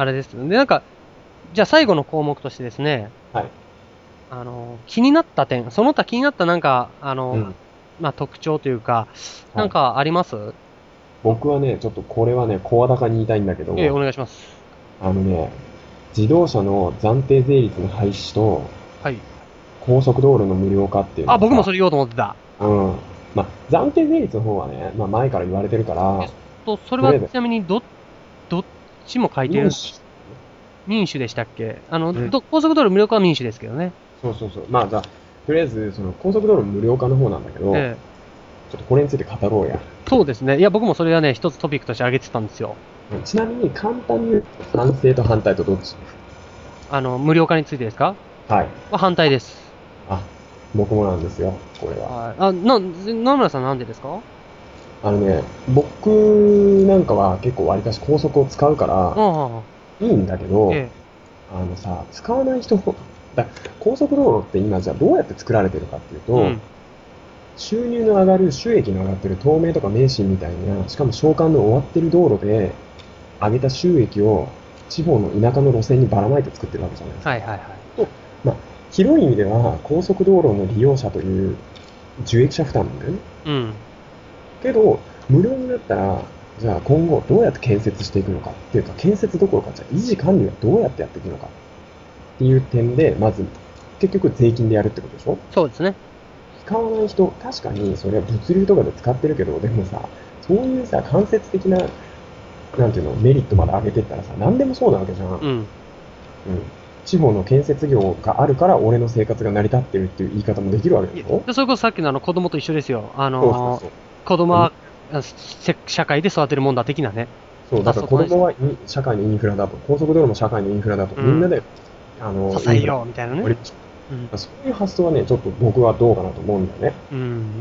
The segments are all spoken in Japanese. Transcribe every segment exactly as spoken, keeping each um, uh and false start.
あれです。で、なんか、じゃあ最後の項目としてですね、 はい。 あの、気になった点、その他気になったなんか、あの、 うん。 まあ、特徴というか、なはい。 んかあります？ 僕はね、ちょっとこれはね、声高に言いたいんだけええ、 ど、 お願いします。 あのね、自動車の暫定税率の廃止と、 はい。 高速道路の無料化っていうのあ、 はさ、 僕もそれ言おうと思ってた。 うん。まあ、暫定税率の方はね、まあ前から言われてるかえっら、 と、それはちとりあえず、 なみにど、どっちも書いてるん、 民主。 民主でしたっけ？あの、 うん。 ど、高速道路無料化は民主ですけどね。 そうそうそう。まあじゃあ、とりあえず、その高速道路無料化の方なんだけど、 ええ。 ちょっとこれについて語ろうや。 そうですね。いや、僕もそれはね、一つトピックとして挙げてたんですよ。 うんちなみに簡単に言うと、賛成と反対とどっち？ あの、無料化についてですか？ はい。 は反対です。 あ、僕もなんですよ、これは。 はい。あ、な、野村さんなんでですか？ あのね、僕なんかは結構わりかし高速を使うからああ、 いいんだけど、 ええ。 あのさ、使わない人も、だ高速道路って今じゃあどうやって作られてるかっていうと、 うん。 収入の上がる、収益の上がってる東名とか名神みたいな、しかも償還の終わってる道路で上げた収益を地方の田舎の路線にばらまいて作ってるわけじゃないですか。 はいはいはい。 と、まあ、広い意味では高速道路の利用者という受益者負担なんだよね。 うん。 けど、無料になったら、じゃあ今後どうやって建設していくのかっていうか、建設どころか、じゃあ維持管理はどうやってやっていくのかっていう点で、まず、結局税金でやるってことでしょ？ そうですね。 使わない人、確かにそれは物流とかで使ってるけど、でもさ、そういうさ、間接的な、なんていうの、メリットまで上げてったらさ、何でもそうなわけじゃん。うん。 うん。 地方の建設業があるから俺の生活が成り立ってるっていう言い方もできるわけでいや、 しょ？ でそれこそさっきのあの子供と一緒ですよ。あのそうそうそう。 子供は、あせ社会で育てるもんだ的なね。 そう、だから発想と同じ。 子供はイン社会のインフラだと、高速道路も社会のインフラだと、 うん。 みんなで、あの、 支えインフラようみたいなね。 をうん。 そういう発想はね、ちょっと僕はどうかなと思うんだよね。 うん。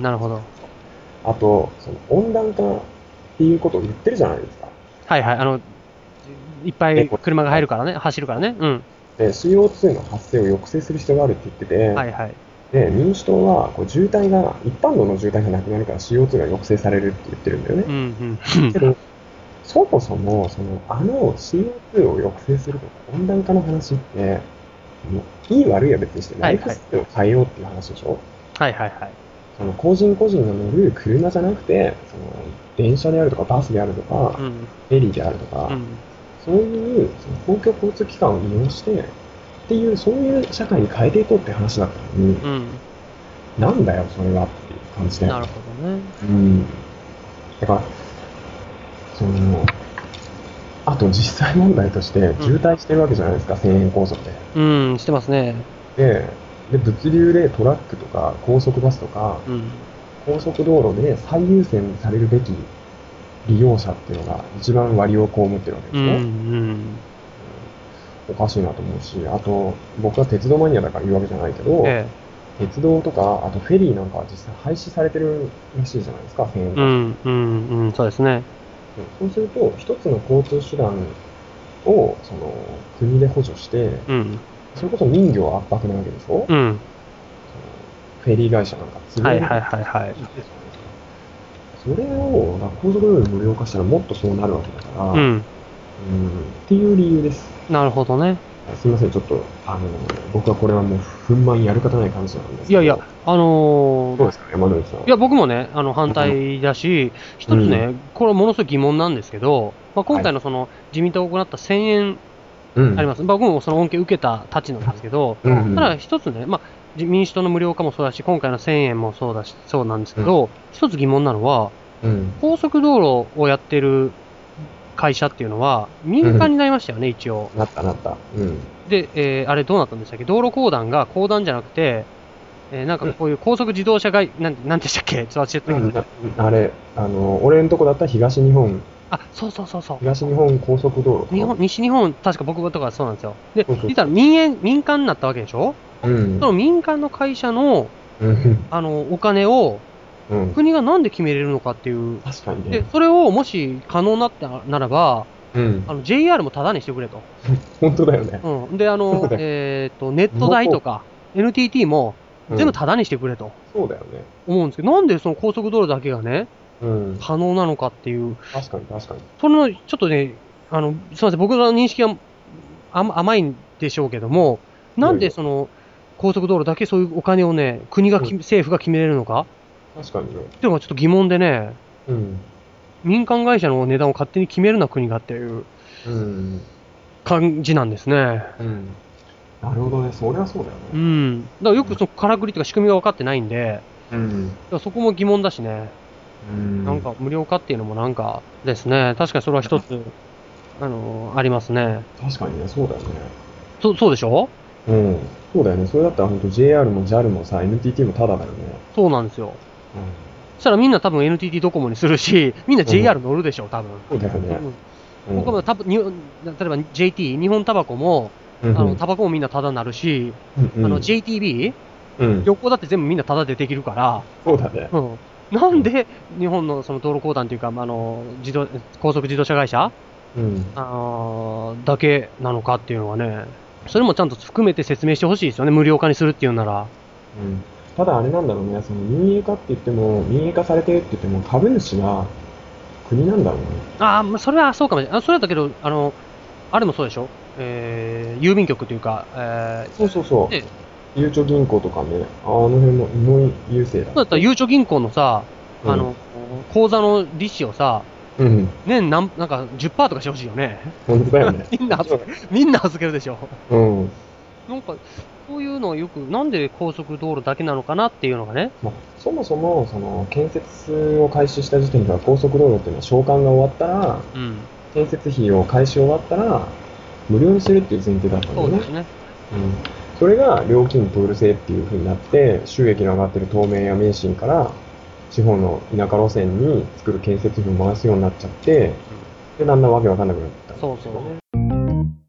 なるほど。 あと、その温暖化っていうことを言ってるじゃないですか。 はいはい。あの、いっぱで、 いこ車がれ、 入るからね。走るからね。うん。 で シーオーツー の発生を抑制する必要があるって言ってて、 はいはい。 で、民主党はこう渋滞が、一般道の渋滞がなくなるから シーオーツー が抑制されるって言ってるんだよね。 うん、うん。 けど、そもそも、その、あの シーオーツー を抑制するとか温暖化の話って、もういい悪いは別にして、ライフはいはい。 スタイルを変えようっていう話でしょ？ はいはいはい。 その個人個人が乗る車じゃなくて、その電車であるとかバスであるとか、 うん。 フェリーであるとか、 うん。 そういうその公共交通機関を利用して、っていう、そういう社会に変えていこうって話だったのに、 うん。 なんだよ、それはっていう感じだよね。 なるほどね。 うん。だから、その、あと実際問題としてうん。 渋滞してるわけじゃないですか、せんえん高速で。 うん、してますね。 で、で、物流でトラックとか高速バスとか、 うん。 高速道路で最優先されるべき利用者っていうのが一番割を被ってるわけでうん、 しょ？ うん。 おかしいなと思うし、あと、僕は鉄道マニアだから言うわけじゃないけど、 ええ。 鉄道とか、あとフェリーなんかは実際廃止されてるらしいじゃないですか、せんえん高速。 うん、うん、うん、そうですね。 そうすると、一つの交通手段を、その、国で補助して、 うん。 それこそ民業圧迫なわけでしょ？ うん。 フェリー会社なんか潰れるかはいはいはいはい。 らいいですよね。それを、だから高速道路で無料化したらもっとそうなるわけだから、うん、っうん。 ていう理由です。 なるほどね。 すみません、ちょっと、あの、僕はこれはもう、憤懣やる方ない感じなんですいやいや、 けど、 あのーどうですか、山之内さんは。 いや、僕もね、あの、反対だし、 うん。 一つね、これはものすごい疑問なんですけど、まあ、今はい。 回のその、自民党が行ったせんえんうん。 あります。僕もその恩恵を受けたたちなんですけど、 うん、うただん。 一つね、まあ、自民主党の無料化もそうだし、今回のせんえんもそうだし、そうなんですうん。 けど、一つ疑問なのは、 うん。 高速道路をやってる会社っていうのは、民間うん。 になりましたよね、一応。 なった、なった。うん。 で、えー、あれどうなったんでしたっけ？道路公団が公団じゃなくて、えー、なんかうん。 こういう高速自動車会、なん、なんでしたっけ？ちょっと忘れたけど。 うんなあれ、あの、俺んとこだったら東日本、 あ、そうそうそうそ東日本高速道路う。日かな？ 本、西日本、確か僕とかそうなんですよ。で、 そうそう実はそう。 民営、民間になったわけでしょ？ うん。 その民間の会社の、 うん。 あの、お金をうん。 国がなんで決めれるのかっていう。 確かにね。 で、それをもし可能なってならば、 うん。 あの、ジェイアール もタダにしてくれと。 本当だよね。 うん。で、あの、 そうだよ。 えっと、ネット代もとか、エヌティーティー もう、うん。 全部タダにしてくれとそうだよね。 思うんですけど、なんでその高速道路だけがね、 うん。 可能なのかっていう、 確かに、確かに。 その、ちょっとね、あの、すみません、僕の認識が甘甘いんでしょうけども、なんでその、高速道路だけそういうお金をね、国がき、 うん政府が決めれるのか確かにね。 っていうのがちょっと疑問でね、 うん。 民間会社の値段を勝手に決めるな国がっていううん。 感じなんですね。 うん。なるほどね。そりゃそうだようね。 ん。だからよくそのからくりとか仕組みが分かってないんで、 うん。 だからそこも疑問だしね。 うん。 なんか無料化っていうのもなんかですね。確かにそれは一つ、あのーありますね。 確かにね、そうだよね。 そ、そうでしょ？ うん。そうだよね。それだったら本当 ジェイアール も ジャル もさ、エヌティーティー もタダだよね。 そうなんですよ。 うん。 そしたらみんな多分 エヌティーティー ドコモにするし、みんな ジェイアール 乗るでしょ、多分。 そうだよね。 うん。他も多分に、例えば ジェイティー、日本タバコも、あうん。 の、タバコもみんなタダになるし、 うん、 あの、ジェイティービー、 うん。 旅行だって全部みんなタダでできるから、 そうだね。 うん。なんで日本のその道路公団というか、あの、自動、高速自動車会社、 うん。 あのーだけなのかっていうのはね、それもちゃんと含めて説明してほしいですよね、無料化にするっていうなら。 うん。ただあれなんだろうね、その民営化って言っても、民営化されてるって言っても、株主が国なんだろうね。 ああ、まあそれはそうかもしれない。あ、それだけど、あの、あれもそうでしょ？えー、郵便局というか、えそうそうそー、で、 う。ゆうちょ銀行とかね、あの辺も芋井郵政だ。 そうだったら、ゆうちょ銀行のさ、あの、口座の利子をさ、 うん。 年なん、なんかじゅっパーセントとかしてほしいよね。 本当だよね。 みんな預け、みんな預けるでしょ。 うん。 なんか、そういうのをよく、なんで高速道路だけなのかなっていうのがね。 まあ、そもそも、その、建設を開始した時点では高速道路っていうのは償還が終わったら、 うん。 建設費を開始終わったら、無料にするっていう前提だったんだよね。 そうですね。 うん。それが料金プール制っていう風になって、収益の上がってる東名や名神から地方の田舎路線に作る建設費を回すようになっちゃって、で、だんだんわけわかんなくなったんですよね。 そうそう。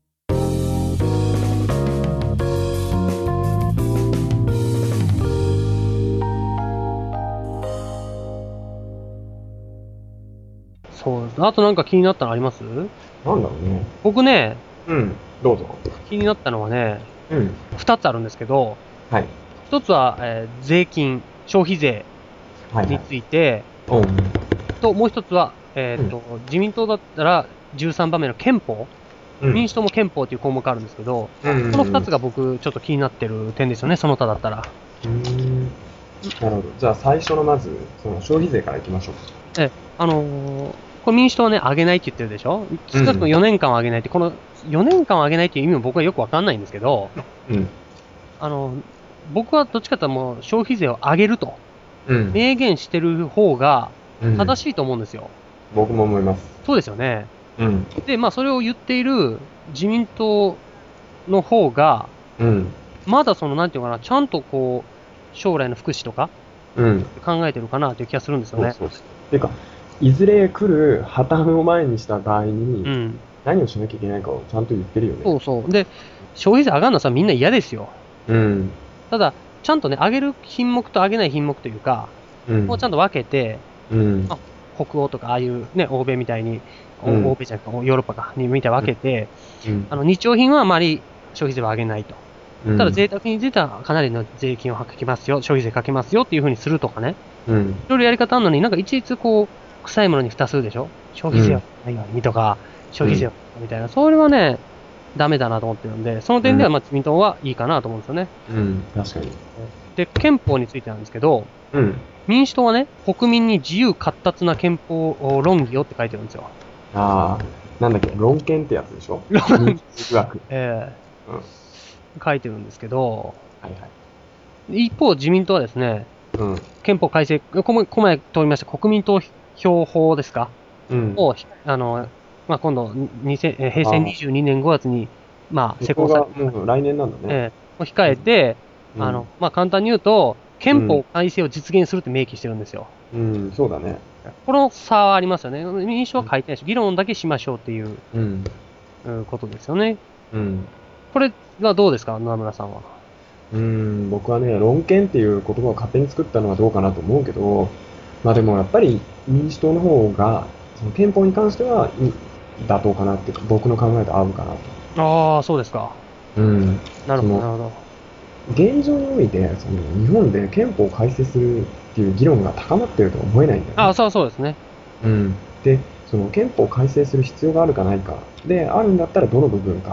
そうです。あとなんか気になったのあります？ なんだろうね。 僕ね、 うん。どうぞ。 気になったのはね、 うん。 二つあるんですけど、 はい。 一つは、えー税金、消費税はいはい。 について、 うん。 と、もう一つは、えっ、と、自民党だったらじゅうさんばんめの憲法、 うん。 民主党も憲法っていう項目あるんですけど、 うんこの二つが僕ちょっと気になってる点ですよね、その他だったら。 うーん。なるほど。じゃあ最初のまず、その消費税からいきましょう。 え、あのーこれ民主党はね、上げないって言ってるでしょ？少なくともよねんかんは上げないって、このよねんかんは上げないっていう意味も僕はよくわかんないんですけど、 うん。 あの、僕はどっちかというともう消費税を上げるとうん。 明言してる方がうん正しいと思うんですよ。 僕も思います。 そうですよね。 うん。 で、まあそれを言っている自民党の方が、 うん。 まだその、なんていうのかな、ちゃんとこう、将来の福祉とかうん。 考えてるかなという気がするんですよね。 そうそうそう。ていうか、いずれ来る破綻を前にした場合うに、 ん。 何をしなきゃいけないかをちゃんと言ってるよね。 そうそう。で、消費税上がるのはさ、みんな嫌ですよ。 うん。 ただ、ちゃんとね、上げる品目と上げない品目というか、 うん。 もうちゃんと分けて、 うん。 あ北欧とか、ああいうね、欧米みたいに、おうん欧米じゃなくて、ヨーロッパか、にみたいに分けて、 うんあの、日用品はあまり消費税は上げないと。 うんただ、贅沢に出たらかなりの税金をかけますよ、消費税かけますよっていう風にするとかね。 うん。 いろいろやり方あるのに、なんかいちいちこう、臭いものに蓋するでしょ？消費税はないようにとか、消費税はみたいな。それはね、ダメだなと思ってるんで、その点ではまあ自民党はいいかなと思うんですよね。 うん。確かに。 で、憲法についてなんですけど、 うん。 民主党はね、国民に自由闊達な憲法論議をって書いてるんですよ。 ああ、なんだっけ、論憲ってやつでしょ？ 論民主学。 えうん。 ー書いてるんですけど、 はいはい。 一方自民党はですね、 うん。 憲法改正、このこの前通りました国民投票法ですかうん。 を、あの、まあ、今度、にせんえー平成にじゅうにねんごがつに、まあ、施行されそこがもう来年なんだね。 えーを控えて、 うんあの、まあ、簡単に言うと、憲法改正を実現するって明記してるんですよ。 うん、そうだね。 この差はありますよね。民主党は書いてないし、議論だけしましょうっていううん。 うんことですよね。 うん。 これはどうですか、野々村さんは。 うーん、僕はね、論憲っていう言葉を勝手に作ったのはどうかなと思うけど、まあでもやっぱり民主党の方が、その憲法に関してはい妥当かなっていうか、僕の考えと合うかなと。 ああ、そうですか。 うん。 なるほど、 そのなるほど。 現状において、その日本で憲法を改正するっていう議論が高まっているとは思えないんだよね。 ああ、そうそうですね。 うん。で、その憲法を改正する必要があるかないか。で、あるんだったらどの部分か。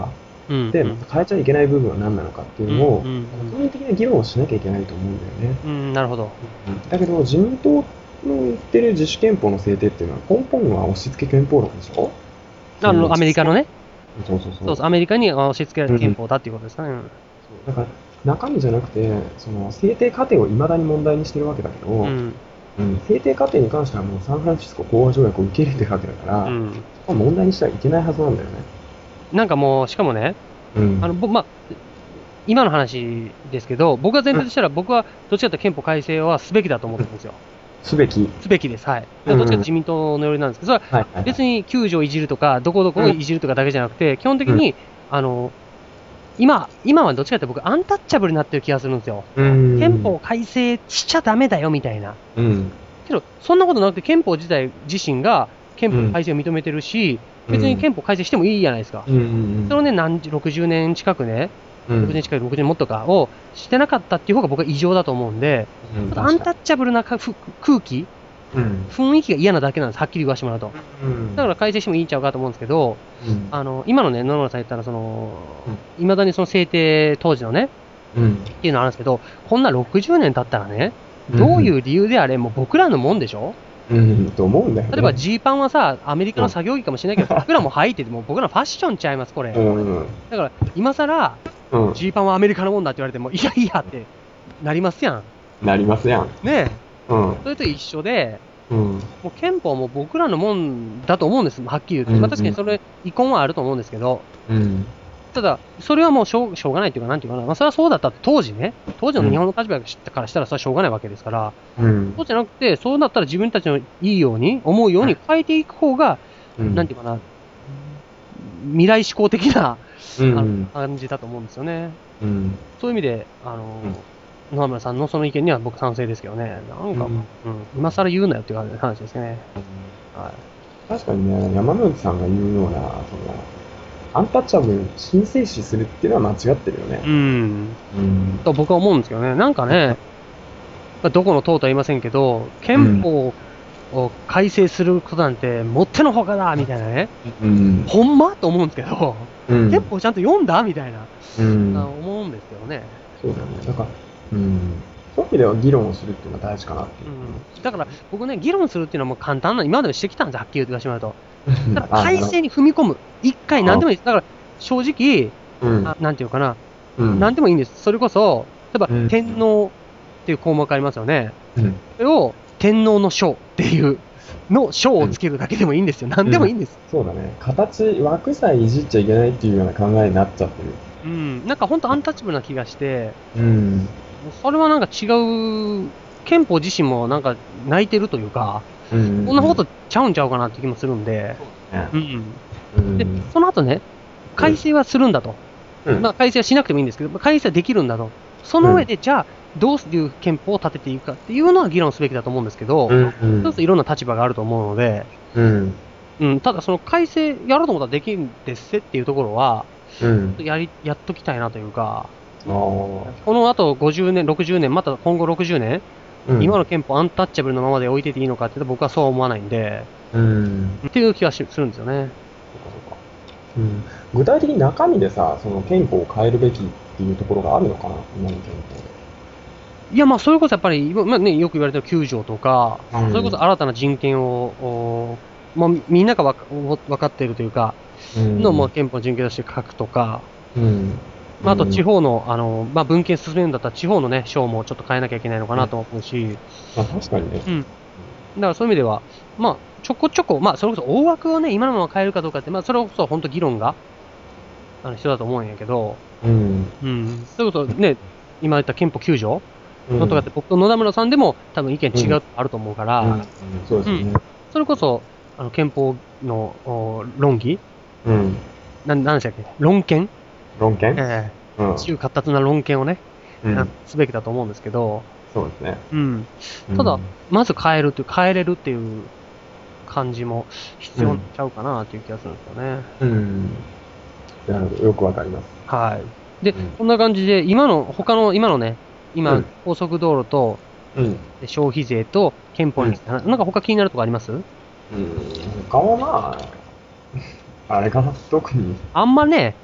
うんで、また変えちゃいけない部分は何なのかっていうのを、 うんうん国民的な議論をしなきゃいけないと思うんだよね。 うんうん、なるほど。 だけど、自民党の言ってる自主憲法の制定っていうのは、根本は押し付け憲法論でしょ。 あの、アメリカのね。 そうそうそう。 そうそう、アメリカに押し付けられた憲法だっていうことですかね。うんそうだから、中身じゃなくて、その制定過程を未だに問題にしてるわけだけど、 うん。 うん、制定過程に関してはもうサンフランシスコ講和条約を受け入れてるわけだから、 うん。 そこは問題にしてはいけないはずなんだよね。 なんかもう、しかもね、 うん。 あの、ぼまあ、今の話ですけど、僕が前提としたら、僕はどっちかというと憲法改正はすべきだと思ってるんですよ。 すべき。 すべきです。はい。 うんうんどっちかというと自民党の寄りなんですけど、それははいはいはい。 別にきゅう条いじるとか、どこどこをいじるとかだけじゃなくて、基本的に、あの、今、今はどっちかというと僕、アンタッチャブルになってる気がするんですよ。 うん。 憲法改正しちゃダメだよみたいな。 うん。 けど、そんなことなくて、憲法自体自身が憲法改正を認めてるし、 うん別に憲法改正してもいいじゃないですか。 うんうんうん。 それをね、何十、ろくじゅうねん近くね、 うんろくじゅうねん近く、ろくじゅうねんもっとかをしてなかったっていう方が僕は異常だと思うんで、 うんちょっとアンタッチャブルなかふ空気、 うん。 雰囲気が嫌なだけなんです、はっきり言わせてもらうと。 うん。 だから改正してもいいんちゃうかと思うんですけど、 うん。 あの、今のね、野々村さん言ったら、その、いまだにその制定当時のね、 うん。 っていうのあるんですけど、こんなろくじゅうねん経ったらね、どういう理由であれ、もう僕らのもんでしょ。 うん。と思うんだよね。 例えばジーパンはさ、アメリカの作業着かもしれないけど、僕らも履いてて、もう僕らファッションちゃいます、これ。 うん。 だから、今更、 うん。 ジーパンはアメリカのもんだって言われても、いやいやってなりますやん。 なりますやん。 ねえ。 うん。 それと一緒で、 うん。 もう憲法も僕らのもんだと思うんです、はっきり言って。 うんまあ確かにそれ、遺恨はあると思うんですけど、 うん。 ただ、それはもうしょうしょうがないっていうか、なんていうかな、まあそれはそうだったって当時ね、当時の日本の立場からしたらそれはしょうがないわけですから、 うんそうじゃなくて、そうなったら自分たちのいいように、思うように変えていく方が、 うん。 なんていうかな、未来志向的な、 うん。 あの感じだと思うんですよね。 うん。 そういう意味で、あの、野々村さんのその意見には僕賛成ですけどね。なんか、 ううんん、今更言うなよっていう話ですね。は確かにね、山之内さんが言うような、その、アンタッチャブルに申請視するっていうのは間違ってるよねい。。うん。 うん。 と僕は思うんですけどね。なんかね、まあどこの党とは言いませんけど、憲法を改正することなんて、もってのほかだみたいなね。 うん。 ほんまと思うんですけど、 うん。 憲法ちゃんと読んだみたいな、 うん。 あ思うんですけどね。 そうだよね。だから、うん。そういう意味では議論をするっていうのは大事かなっていう。 うん。だから僕ね、議論するっていうのはもう簡単な、今までもしてきたんです、はっきり言ってしまうと。だから改正に踏み込む。一回何でもいいです。だから正直、 うん。 あなんていうかな、 うん。 何でもいいんです。それこそ、例えば、 うん天皇っていう項目ありますよね。 うん。 それを天皇の章っていうの章をつけるだけでもいいんですよ。何でもいいんです。 そうだね。形、枠さえいじっちゃいけないっていうような考えになっちゃってる。 うん。なんか本当アンタッチャブルな気がして、 うん。 それはなんか違う、憲法自身もなんか泣いてるというか、 うん。 こんなことちゃうんちゃうかなって気もするんで、うね。 ん。 うん。 で、その後ね、改正はするんだと。 うん。 まあ、改正はしなくてもいいんですけど、改正はできるんだと。その上で、じゃあ、どういう憲法を立てていくかっていうのは議論すべきだと思うんですけど、 うん。うん。 一ついろんな立場があると思うので、 うん。 うん、ただその改正やろうと思ったらできるんですっていうところは、 うん。 やり、やっときたいなというか、 ああ。 この後ごじゅうねん、ろくじゅうねん、また今後ろくじゅうねん、 うん。 今の憲法アンタッチャブルのままで置いてていいのかって言うと僕はそうは思わないんで、 うん。 っていう気はしするんですよね。 そうかそうか。うん。具体的に中身でさ、その憲法を変えるべきっていうところがあるのかな、今の憲法で。 いや、まあ、それこそやっぱり、まあね、よく言われてるきゅう条とか、 うんそれこそ新たな人権を、おまあ、みんながわかわかっているというか、 うん。 のも憲法の人権として書くとか、 うん。 まあ、あと地方の、あの、まあ、文献進めるんだったら地方のね、章もちょっと変えなきゃいけないのかなと思うし、 まあ確かにね。 うん。だからそういう意味では、まあ、ちょこちょこ、まあ、それこそ大枠をね、今のまま変えるかどうかって、まあ、それこそ本当議論が、あの、必要だと思うんやけど、 うん。 うん。そういうことね、今言った憲法きゅう条うん。 のとかって、僕と野田村さんでも多分意見違うあると思うから、 うん。そうですよね。 それこそ、あの、憲法のお論議うん。 なん、なんでしたっけ論憲論憲えうんえ。自由活発な論憲をね、 うん。 すべきだと思うんですけど、 そうですね。 うん。ただ、まず変えるっていう、変えれるっていう感じも必要にちゃうかなっていう気がするんですよね。 うん。なるほど。よくわかります。 はい。で、 うんこんな感じで、今の、他の、今のね、今、 うん高速道路とうん。 で消費税と憲法について話、なんか他気になるとこありますうん。他はまあ、あれかな。特に。 あんまね、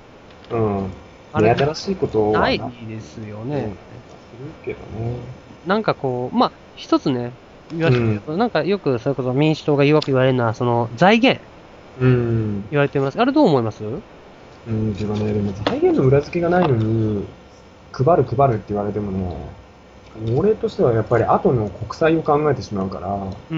うん。 あれ目新しいことはないなですようんね。 するけどね。 なんかこう、まあ、一つね、言わせてみると、なんかよくそれこそ民主党がよく言われるのは、その財源うん。 言われてます。あれどう思います？ うん、自分ね、でも財源の裏付けがないのに、配る配るって言われてもね、俺としてはやっぱり後の国債を考えてしまうから、 うん。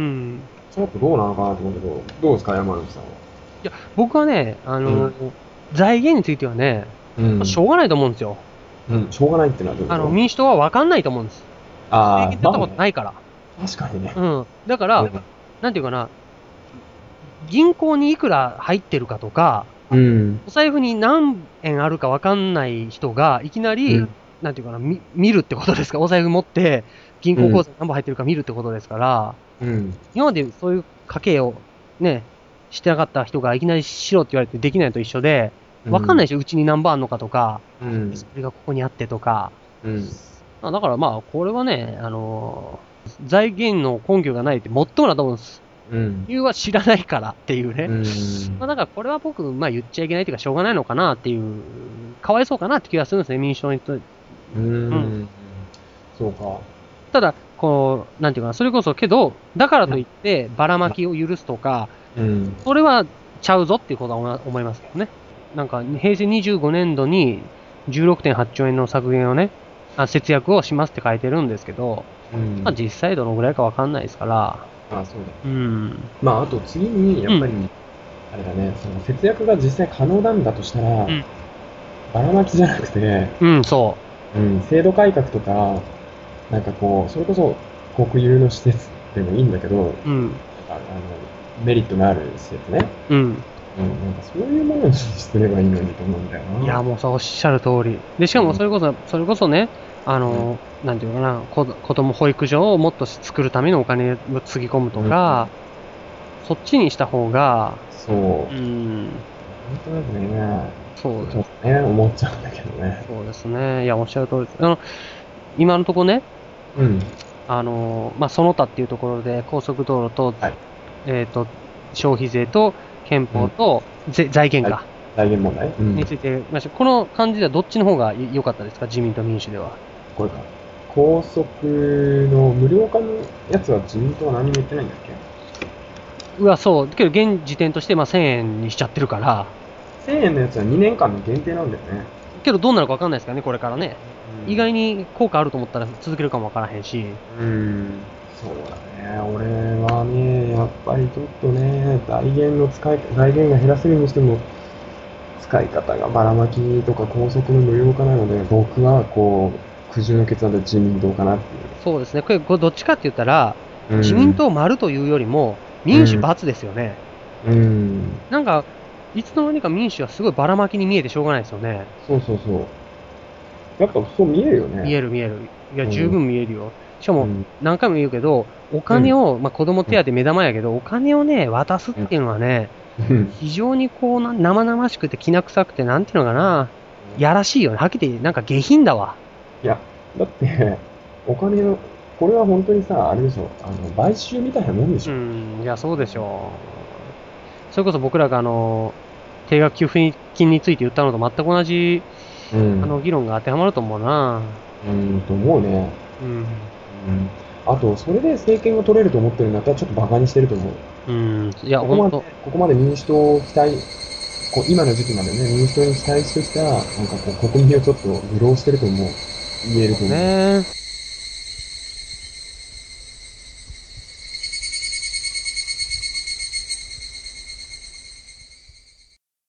ちょっとどうなのかなと思うけど、どうですか、山口さんは。 いや、僕はね、あの、財源についてはね、 うん。 しょうがないと思うんですよ。 うん、しょうがないってのはどういうことあの、民主党は分かんないと思うんです。 ああ、 政権取ったまあね、 ことないから。 確かにね。 うん。だから、 うんなんていうかな、銀行にいくら入ってるかとか、 うん。 お財布に何円あるか分かんない人が、いきなり、 うんなんていうかな、み見るってことですか？お財布持って、銀行口座に何本入ってるか見るってことですから、 うん。 今までそういう家計をね、してなかった人がいきなりしろって言われてできないと一緒で、分かんないでしょ、うちに何番あんのかとか、 うん。 それがここにあってとか。 うん。 あだからまあ、これはね、あのー財源の根拠がないってもっともだと思うんです。 うん。 理由は知らないからっていうね。 うん。 まあ、だからこれは僕、まあ言っちゃいけないというかしょうがないのかなっていう、かわいそうかなって気がするんですね、民主党にとって。 うーん。そうか。 ただ、こう、なんていうかな、それこそけど、だからといってばらまきを許すとか、 うん。 それはちゃうぞっていうことは思い思いますけどね。なんか、平成にじゅうごねんどにじゅうろくてんはちちょうえんの削減をね、あ節約をしますって書いてるんですけど、 うん。 まあ実際どのぐらいかわかんないですから、 あ、そうだ。 うん。 まあ、あと次に、やっぱり、あれだね、その節約が実際可能なんだとしたら、 うんばらまきじゃなくて、 うん、そうん、制度改革とか、なんかこう、それこそ国有の施設でもいいんだけど、 う。うん。 あの、メリットのある施設ね。 うん。 うん、なんかそういうものにすればいいのにと思うんだよな。 いや、もうそうおっしゃる通り。で、しかもそれこそ、それこそね、あの、なんていうのかな、こ子供保育所をもっと作るためのお金をつぎ込むとか、そっちにした方が、 そう。 う本ん、 当だね。 そうですちょっとね、思っちゃうんだけどね。 そうですね。いや、おっしゃる通りです。あの、今のところね、 うん。 あの、まあ、その他っていうところで、高速道路と、 はいえっ、と、消費税と憲法と、ぜ財源か、 財源問題うん。 について、まあこの感じではどっちの方が良かったですか、自民と民主では。 これか。高速の無料化のやつは自民党は何も言ってないんだっけうわ、そう。けど、現時点として、まあ、せんえんにしちゃってるから。 せんえんのやつはにねんかんの限定なんだよね。 けど、どうなるか分かんないですからね、これからね。意外に。 に効果あると思ったら続けるかも分からへんし。 うーん。そうだね。俺はね、やっぱりちょっとね、財源の使い、財源が減らせるにしても、使い方がばらまきとか高速の無料化なので、僕はこう、苦渋の決断で自民党かなってそうですね。これ、これどっちかって言ったら、 いう。 自民党丸というよりも、民主×ですよね。 うん。うん。 なんか、いつの間にか民主はすごいばらまきに見えてしょうがないですよね。 そうそうそう。やっぱそう見えるよね。 見える見える。いや、 うん十分見えるよ。しかも、 うん何回も言うけど、お金を、まあ、子供手当目玉やけど、お金をね、渡すっていうのはね、 うん非常にこうな、生々しくて、きな臭くて、なんていうのかな、やらしいよね。はっきり言って、なんか下品だわ。 いや、だって、お金の、これは本当にさ、あれでしょ、あの、買収みたいなもんでしょ。 うん、いや、そうでしょう。それこそ僕らが、あの、定額給付金について言ったのと全く同じ、 うん。 あの、議論が当てはまると思うな。 うん、と思うね。 うん。 うん。あと、それで政権が取れると思ってるんだったら、ちょっと馬鹿にしてると思う。 うん。いや、 ここまで、 ほんと。 ここまで民主党を期待、こう今の時期までね、民主党に期待してきた、なんかこう、国民をちょっと愚弄してると思う。言えると思う。 ね